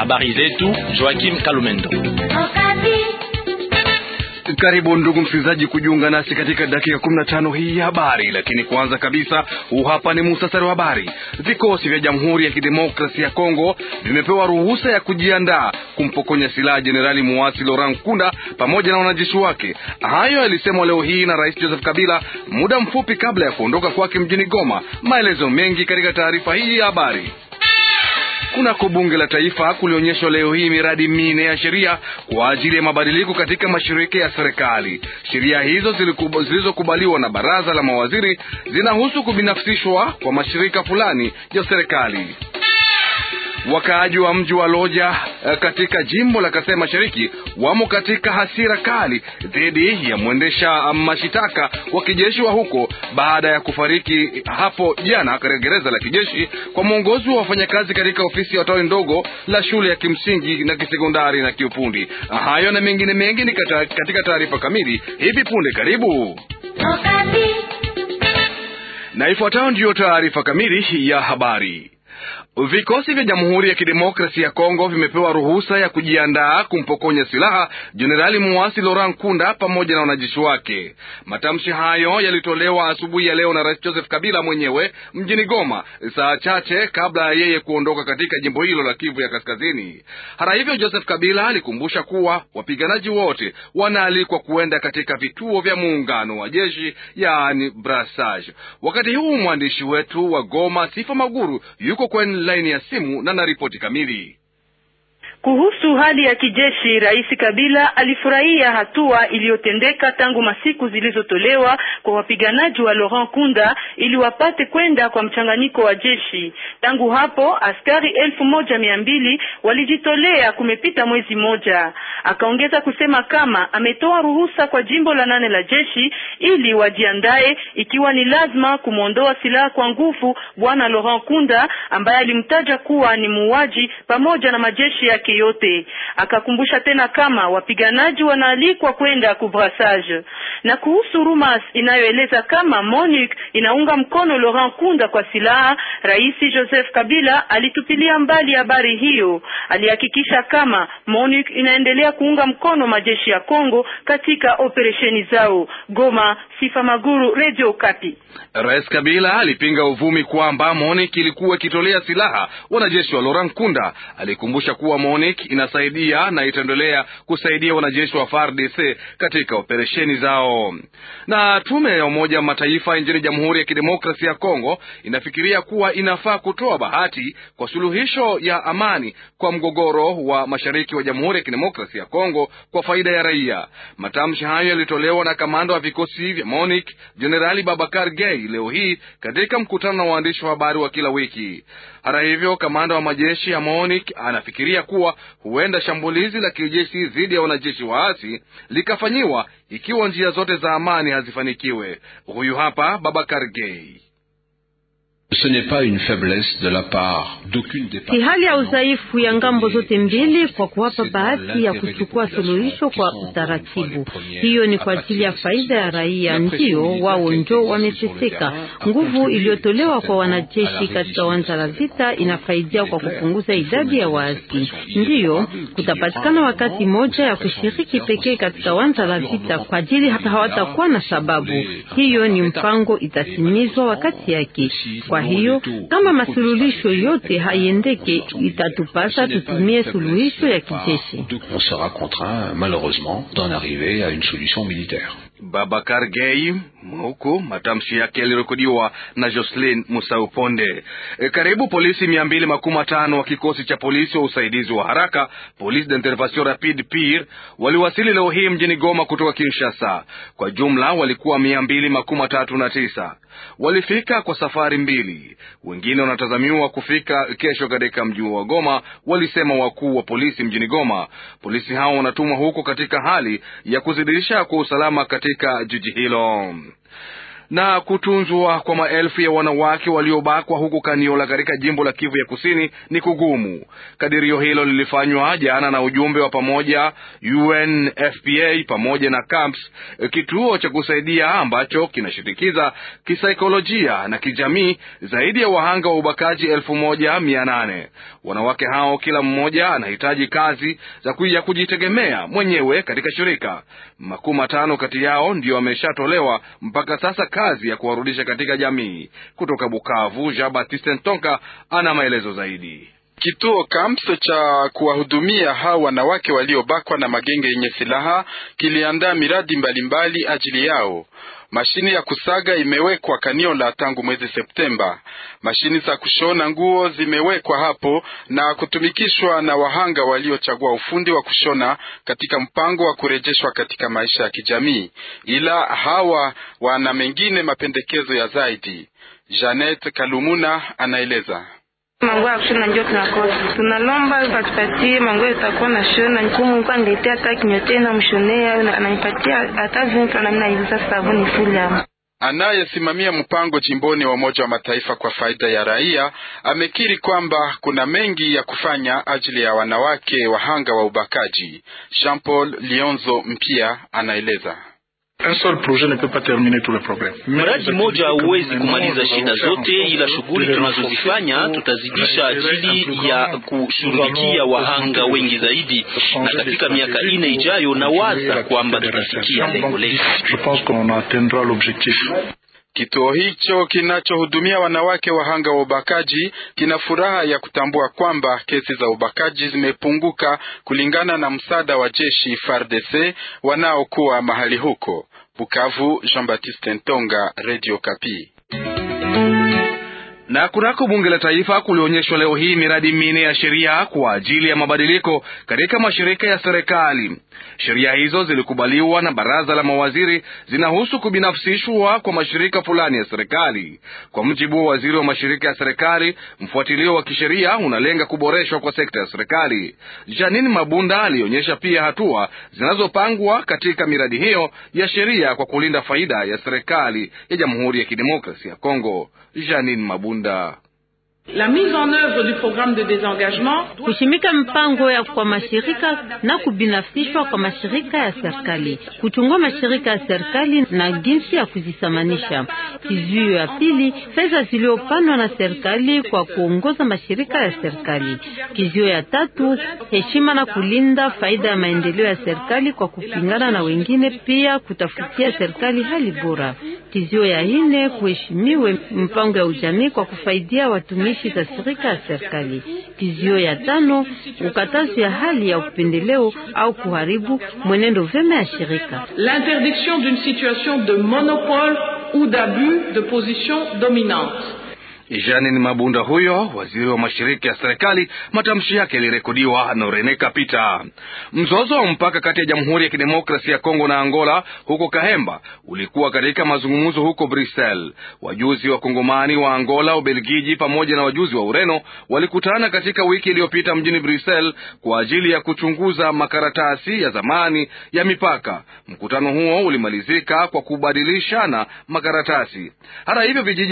Habari zetu Joakim Kalumendo. Karibu ndugu msikilizaji kujiunga nasi katika dakika 15 hii ya habari, lakini kwanza kabisa hapa ni muhtasari wa habari. Vikosi vya Jamhuri ya Kidemokrasia ya Kongo vimepewa ruhusa ya kujiandaa kumpokonya silaha Jenerali muasi Laurent Nkunda pamoja na wanajeshi wake. Hayo yalisemwa leo hii na Rais Joseph Kabila muda mfupi kabla ya kuondoka kwake mjini Goma. Maelezo mengi katika taarifa hii ya habari. Kunako bunge la taifa kulionyeshwa leo hii miradi 4 ya sheria kwa ajili ya mabadiliko katika mashirika ya serikali. Sheria hizo zilizokubaliwa na baraza la mawaziri zinahusu kubinafsishwa kwa mashirika fulani ya serikali. Wakaaji wa mji wa Loja katika jimbo la Kasai Mashariki wamo katika hasira kali dhidi ya mwendesha mashitaka wa kijeshi wa huko baada ya kufariki hapo jana katika gereza la kijeshi kwa mwongozi wa wafanyakazi katika ofisi ya tawi ndogo la shule ya kimsingi na kisekondari na kiufundi. Hayo na mengine mengi ni katika taarifa kamili hivi punde. Karibu na ifuatayo ndiyo taarifa kamili ya habari. Vikosi vya Jamhuri ya Kidemokrasia ya Kongo vimepewa ruhusa ya kujiandaa kumpokonya silaha Jenerali muasi Laurent Nkunda pamoja na wanajeshi wake. Matamshi hayo yalitolewa asubuhi ya leo na Rais Joseph Kabila mwenyewe mjini Goma, saa chache kabla ya yeye kuondoka katika jimbo hilo la Kivu ya Kaskazini. Hata hivyo, Joseph Kabila alikumbusha kuwa wapiganaji wote wanaalikwa kuenda katika vituo vya muungano wa jeshi, yaani brassage. Wakati huu mwandishi wetu wa Goma Sifa Maguru yuko kwenye laini ya simu na ripoti kamili. Kuhusu hali ya kijeshi, Rais Kabila alifurahia hatua iliyotendeka tangu masiku zilizotolewa kwa wapiganaji wa Laurent Nkunda ili wapate kwenda kwa mchanganyiko wa jeshi. Tangu hapo askari 1200 walijitolea kumepita mwezi moja. Akaongeza kusema kama ametoa ruhusa kwa jimbo la 8 la jeshi ili wajiandae ikiwa ni lazima kumuondoa silaha kwa nguvu bwana Laurent Nkunda ambaye alimtaja kuwa ni muuaji pamoja na majeshi yake yote. Akakumbusha tena kama wapiganaji wanaalikwa kwenda kubrassage. Na kuhusu rumors inayoeleza kama MONUC inaunga mkono Laurent Nkunda kwa silaha, Rais Joseph Kabila alitupilia mbali habari hiyo. Alihakikisha kama MONUC inaendelea kuunga mkono majeshi ya Kongo katika operesheni zao. Goma, Sifa Maguru, Radio Okapi. Rais Kabila alipinga uvumi kwamba MONUC ilikuwa ikitolea silaha wanajeshi wa Laurent Nkunda. Alikumbusha kuwa MONUC inasaidia na itaendelea kusaidia wanajeshi wa FARDC katika operesheni zao. Na tume ya Umoja wa Mataifa nchini Jamhuri ya Kidemokrasia ya Kongo inafikiria kuwa inafaa kutoa bahati kwa suluhisho ya amani kwa mgogoro wa mashariki wa Jamhuri ya Kidemokrasia ya Kongo kwa faida ya raia. Matamshi hayo yalitolewa na kamanda wa vikosi vya MONUC Jenerali Babakar Gaye leo hii katika mkutano na waandishi wa habari wa kila wiki. Hata hivyo, kamanda wa majeshi ya MONUC anafikiria kuwa huenda shambulizi la kijeshi dhidi ya wanajeshi waasi likafanyiwa ikiwa njia zote za amani hazifanikiwe. Huyu hapa Babakar Gaye. Ce n'est pas une faiblesse de la part d'aucune des parties. Si hali ya udhaifu ya ngambo zote mbili kwa kuwapa bahati ya kuchukua suluhisho kwa utaratibu. Hiyo ni kwa ajili ya faida ya raia, ndio wao ndio wameteseka. Nguvu iliyotolewa kwa wanajeshi katika uwanja la vita inafaidia kwa kupunguza idadi ya waasi. Ndio kutapatikana wakati moja ya kushiriki pekee katika uwanja la vita kwa ajili hata hawatakuwa na sababu. Hiyo ni mpango itatimizwa wakati yake. Kwa hiyo kama masuluhisho yote haiendeke, itatupasa tutumie suluhisho ya kijeshi. On sera contraint malheureusement d'en arriver à une solution militaire. Babakar Gaye, huku matamshi yake yalirekodiwa na Jocelyn Musauponde. Karibu polisi 215 wa kikosi cha polisi wa usaidizi wa haraka, Police d'intervention rapide PIR, waliwasili leo hii mjini Goma kutoka Kinshasa. Kwa jumla walikuwa 239. Walifika kwa safari mbili. Wengine wanatazamiwa kufika kesho katika mji wa Goma, walisema wakuu wa polisi mjini Goma. Polisi hao wanatumwa huko katika hali ya kuzidisha kwa usalama katika jiji hilo. Na kutunzwa kwa maelfu ya wanawake waliobakwa huko Kaniola katika jimbo la Kivu ya Kusini ni kugumu. Kadirio hilo lilifanywa jana na ujumbe wa pamoja UNFPA pamoja na CAMPS, kituo cha kusaidia ambacho kinashirikiza kisaikolojia na kijamii zaidi ya wahanga wa ubakaji 1800. Wanawake hao kila mmoja anahitaji kazi ya kujitegemea mwenyewe katika shirika. 15 kati yao ndio wameshatolewa mpaka sasa kazi ya kuwarudisha katika jamii. Kutoka Bukavu, Jean Baptiste Ntonka ana maelezo zaidi. Kituo CAMPS cha kuwahudumia hao wanawake waliobakwa na magenge yenye silaha kiliandaa miradi mbalimbali ajili yao. Mashini ya kusaga imewekwa Kaniola tangu mwezi Septemba. Mashini za kushona nguo zimewekwa hapo na kutumikishwa na wahanga waliochagua ufundi wa kushona katika mpango wa kurejeshwa katika maisha ya kijamii. Ila hawa wana mengine mapendekezo ya zaidi. Janet Kalumuna anaeleza. Mango ya kushona ndio tunakosa. Tunalomba batupatie mango itakuwa na shona nikumu kwa niletea hata kinyote na mshonea na ananipatia hata vinto na mimi naiuza sabuni full. Anayesimamia mpango jimboni wa Umoja wa Mataifa kwa faida ya raia amekiri kwamba kuna mengi ya kufanya ajili ya wanawake wahanga wa ubakaji. Jean Paul Lionzo Mpia anaeleza. Mradi moja hauwezi kumaliza shida zote, ila shughuli tunazozifanya tutazidisha ajili ya kushughulikia wahanga wengi zaidi, na katika miaka 4 ijayo na waza kwamba tutafikia lengo letu. Kituo hicho kinachohudumia wanawake wahanga wa ubakaji kina furaha ya kutambua kwamba kesi za ubakaji zimepunguka kulingana na msaada wa jeshi FARDC wanaokuwa mahali huko. Bukavu, Jean Baptiste Ntonga, Radio Kapi. Na kunako bunge la taifa kulionyeshwa leo hii miradi 4 ya sheria kwa ajili ya mabadiliko katika mashirika ya serikali. Sheria hizo zilikubaliwa na baraza la mawaziri, zinahusu kubinafsishwa kwa mashirika fulani ya serikali. Kwa mujibu wa waziri wa mashirika ya serikali, mfuatilio wa kisheria unalenga kuboreshwa kwa sekta ya serikali. Janine Mabunda alionyesha pia hatua zinazopangwa katika miradi hiyo ya sheria kwa kulinda faida ya serikali ya Jamhuri ya Kidemokrasia ya Kongo. Janine Mabunda. La mise en œuvre du programme de désengagement, kushimika mpango ya kwa mashirika na kubinafsishwa kwa mashirika ya serikali, kuchungua mashirika ya serikali na jinsi ya kuzisamanisha. Kizuio ya pili, pesa zilizopanwa na serikali kwa kuongoza mashirika ya serikali. Kizuio ya tatu, heshima na kulinda faida ya maendeleo ya serikali kwa kupingana na wengine, pia kutafutia serikali hali bora. Kizuio ya 4, kuheshimiwe mpango ya ujamii kwa kufaidia watumishi za shirika ya serikali. Kizuio ya 5, ukatazi ya hali ya upendeleo au kuharibu mwenendo vema ya shirika. L'interdiction d'une situation de monopole ou d'abus de position dominante. Janine Mabunda huyo, waziri wa mashirika ya serikali. Matamshi yake yalirekodiwa na Rene Kapita. Mzozo wa mpaka kati ya Jamhuri ya Kidemokrasia ya Kongo na Angola huko Kahemba ulikuwa katika mazungumzo huko Brussels. Wajuzi wa Kongomani wa Angola, Ubelgiji pamoja na wajuzi wa Ureno walikutana katika wiki iliyopita mjini Brussels kwa ajili ya kuchunguza makaratasi ya zamani ya mipaka. Mkutano huo ulimalizika kwa kubadilishana makaratasi. Hata hivyo, vijiji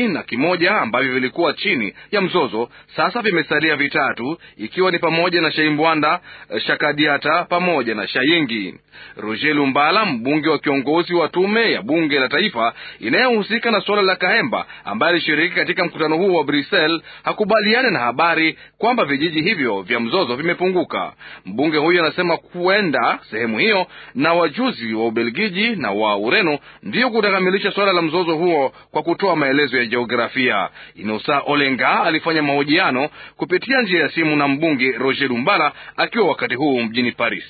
11 ambavyo vilikuwa chini ya mzozo sasa vimesalia 3, ikiwa ni pamoja na Shaimbwanda, Shakadiata pamoja na Shayingi. Roger Lumbala, mbunge wa kiongozi wa tume ya bunge la taifa inayohusika na suala la Kahemba, ambaye alishiriki katika mkutano huo wa Brussels, hakubaliana na habari kwamba vijiji hivyo vya mzozo vimepunguka. Mbunge huyo anasema kuenda sehemu hiyo na wajuzi wa Ubelgiji na wa Ureno ndio kutakamilisha suala la mzozo huo kwa kutoa maelezo ya jiografia. Inosa Olenga alifanya mahojiano kupitia njia ya simu na mbunge Roger Lumbala akiwa wakati huu mjini Paris.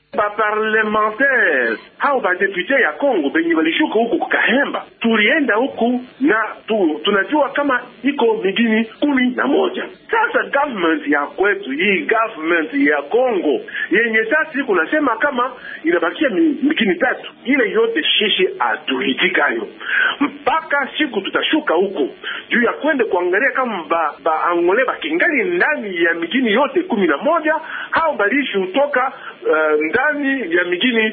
Parlementaire hao badepute ya Kongo benye walishuka huku Kahemba, tulienda huku na tunajua kama iko migini 11. Sasa government ya kwetu, hii government ya Kongo yenye sasa iko nasema kama inabakia migini 3, ile yote shishi atuitikayo mpaka siku tutashuka huku juu ya kwenda kuangalia kama ba Angolais bakingali ndani ya migini yote 11 au balishi utoka ndani ya migini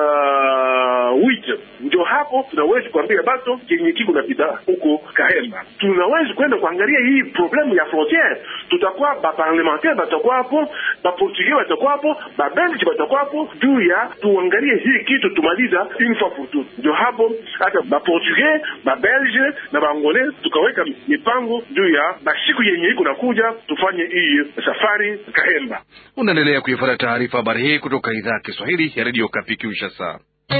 8. Ndio hapo tunaweza kuambia bato kenye kiko na bidhaa huko Kahemba. Tunaweza kwenda kuangalia hii problemu ya frontière. Tutakuwa ba parlementaire batakuwa hapo, ba portugais batakuwa hapo, ba belge batakuwa hapo, juu ya tuangalie hii kitu tumaliza une fois pour toutes. Ndio hapo hata ba portugais, ba belge na ba Angolais tukaweka mipango juu ya siku yenye iko nakuja tufanye hii safari Kahemba. Unaendelea kuifuata taarifa habari hii kutoka idhaa ya Kiswahili ya Radio Okapi Kinshasa.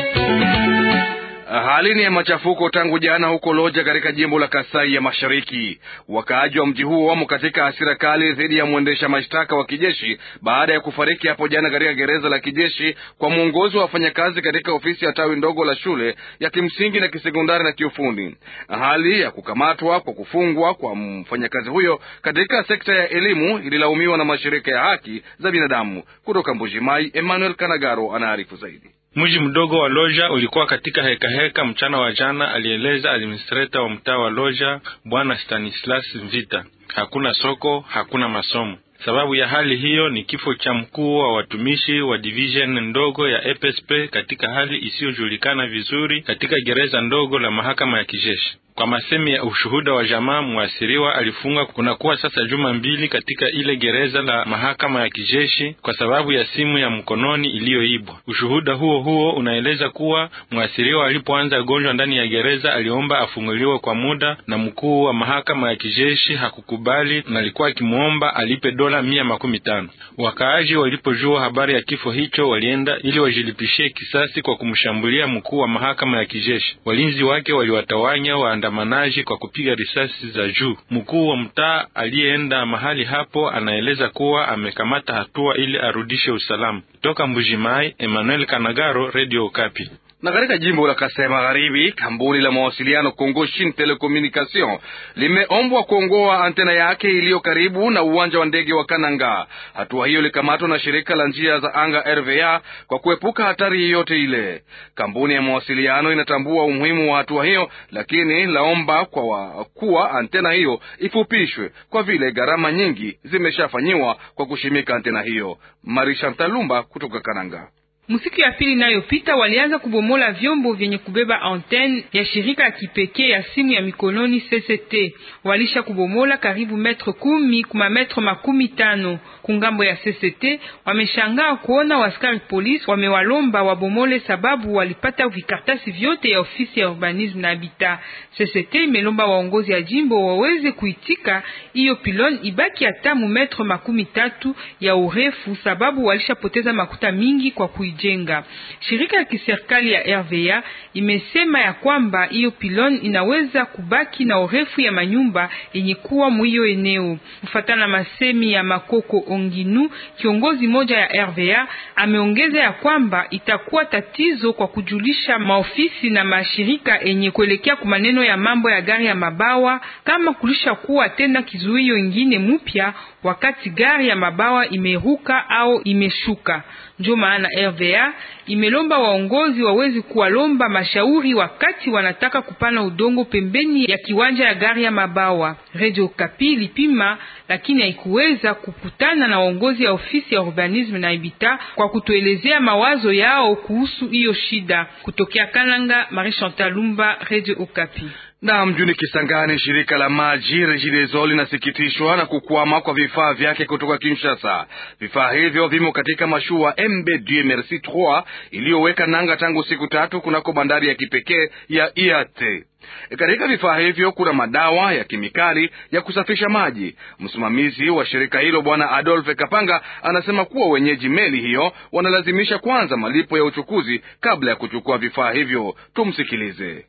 Hali ni ya machafuko tangu jana huko Loja katika jimbo la Kasai ya Mashariki. Wakaaji wa mji huo wamo katika hasira kali dhidi ya mwendesha mashtaka wa kijeshi baada ya kufariki hapo jana katika gereza la kijeshi kwa mwongozi wa wafanyakazi katika ofisi ya tawi ndogo la shule ya kimsingi na kisekondari na kiufundi. Hali ya kukamatwa kwa kufungwa kwa mfanyakazi huyo katika sekta ya elimu ililaumiwa na mashirika ya haki za binadamu. Kutoka Mbujimai, Emmanuel Kanagaro anaarifu zaidi. Mji mdogo wa Loja ulikuwa katika heka mchana wa jana, alieleza administrator wa mtaa wa Loja Bwana Stanislas Mvita. Hakuna soko, hakuna masomo. Sababu ya hali hiyo ni kifo cha mkuu wa watumishi wa division ndogo ya EPSP katika hali isiyojulikana vizuri katika gereza ndogo la mahakama ya kijeshi. Kwa masemi ya ushuhuda wa jamaa, muasiriwa alifunga kunakuwa sasa juma 2 katika ile gereza la mahakama ya kijeshi kwa sababu ya simu ya mkononi iliyoibwa. Ushuhuda huo unaeleza kuwa muasiriwa alipoanza gonjwa ndani ya gereza aliomba afunguliwe kwa muda, na mkuu wa mahakama ya kijeshi hakukubali na alikuwa akimuomba alipe dola 150. Wakaaji walipojua habari ya kifo hicho walienda ili wajilipishie kisasi kwa kumshambulia mkuu wa mahakama ya kijeshi. Walinzi wake waliwatawanya waandamanaji kwa kupiga risasi za juu. Mkuu wa mtaa aliyeenda mahali hapo anaeleza kuwa amekamata hatua ili arudishe usalama. Toka Mbujimai, Emmanuel Kanagaro, Radio Okapi. Na katika jimbo la Kasai Magharibi, kampuni la mawasiliano Congo Shin Telecommunication limeombwa kuongoa antena yake iliyo karibu na uwanja wa ndege wa Kananga. Hatua hiyo ilikamatwa na shirika la njia za anga RVA kwa kuepuka hatari yoyote ile. Kampuni ya mawasiliano inatambua umuhimu wa hatua hiyo, lakini laomba kuwa antena hiyo ifupishwe kwa vile gharama nyingi zimeshafanyiwa kwa kushimika antena hiyo. Marisha Ntalumba kutoka Kananga. Msiku ya pili inayopita walianza kubomola vyombo vyenye kubeba antenne ya shirika ya kipekee ya simu ya mikononi CCT. Walisha kubomola karibu metro 10 kuma metro 15. Kungambo ya CCT wameshangaa kuona waskari polisi wamewalomba wabomole sababu walipata vikartasi vyote ya ofisi ya urbanism na habitat. CCT imelomba waongozi ya jimbo waweze kuitika hiyo pilon ibaki hata mu metro 13 ya urefu sababu walishapoteza makuta mingi kwa jenga. Shirika ya kiserikali ya RVA imesema ya kwamba hiyo pilon inaweza kubaki na urefu ya manyumba yenye kuwa mwiyo eneo. Kufuatana masemi ya Makoko Onginu, kiongozi moja ya RVA, ameongeza ya kwamba itakuwa tatizo kwa kujulisha maofisi na mashirika yenye kuelekea kwa maneno ya mambo ya gari ya mabawa kama kulisha kuwa tena kizuio ingine mpya wakati gari ya mabawa imeruka au imeshuka. Ndio maana RVA imelomba waongozi wawezi kuwalomba mashauri wakati wanataka kupana udongo pembeni ya kiwanja ya gari ya mabawa. Radio Okapi lipima lakini haikuweza kukutana na waongozi ya ofisi ya urbanism na habitat kwa kutuelezea mawazo yao kuhusu hiyo shida. Kutokea Kananga, Marisha Ntalumba, Radio Okapi. Na mjini Kisangani, shirika la maji Regideso linasikitishwa na kukwama kwa vifaa vyake kutoka Kinshasa. Vifaa hivyo vimo katika mashua MB Dieu Merci 3 iliyoweka nanga tangu siku 3 kunako bandari ya kipekee ya IAT. Katika vifaa hivyo kuna madawa ya kemikali ya kusafisha maji. Msimamizi wa shirika hilo Bwana Adolphe Kapanga anasema kuwa wenyeji meli hiyo wanalazimisha kwanza malipo ya uchukuzi kabla ya kuchukua vifaa hivyo. Tumsikilize.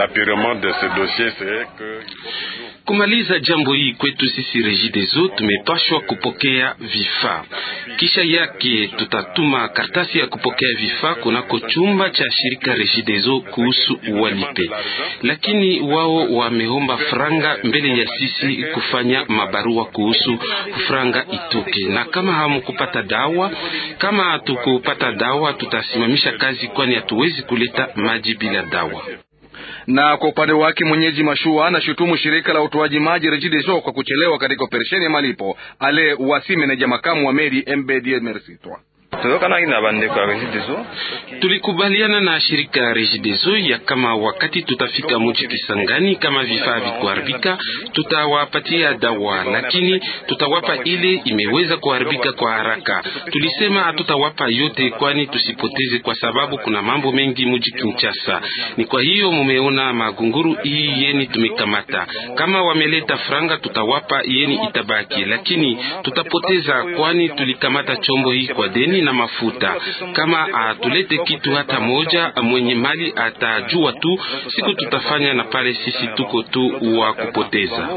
Kumaliza jambo hii kwetu sisi Regideso tumepashwa kupokea vifaa. Kisha yake tutatuma kartasi ya kupokea vifaa kunako chumba cha shirika Regideso kuhusu walipe. Lakini wao wameomba franga mbele ya sisi kufanya mabarua kuhusu franga itoke. Na kama hamukupata dawa, kama hatukupata dawa tutasimamisha kazi kwani hatuwezi kuleta maji bila dawa. Na kwa upande wake mwenyeji mashua anashutumu shirika la utoaji maji Regideso kwa kuchelewa katika operesheni ya malipo. Ale Wasi, meneja makamu wa meli MBD Mersitwa: tulikubaliana na shirika Regideso ya kama wakati tutafika mji Kisangani, kama vifaa vikuharibika tutawapatia dawa, lakini tutawapa ile imeweza kuharibika kwa haraka. Tulisema hatutawapa yote, kwani tusipoteze, kwa sababu kuna mambo mengi mji Kinshasa. Ni kwa hiyo mumeona magunguru hii yeni tumekamata. Kama wameleta franga tutawapa yeni itabaki, lakini tutapoteza, kwani tulikamata chombo hii kwa deni na mafuta. Kama atulete kitu hata moja, mwenye mali atajua tu siku tutafanya, na pale sisi tuko tu wa kupoteza.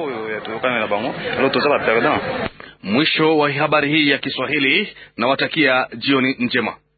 Mwisho wa habari hii ya Kiswahili, nawatakia jioni njema.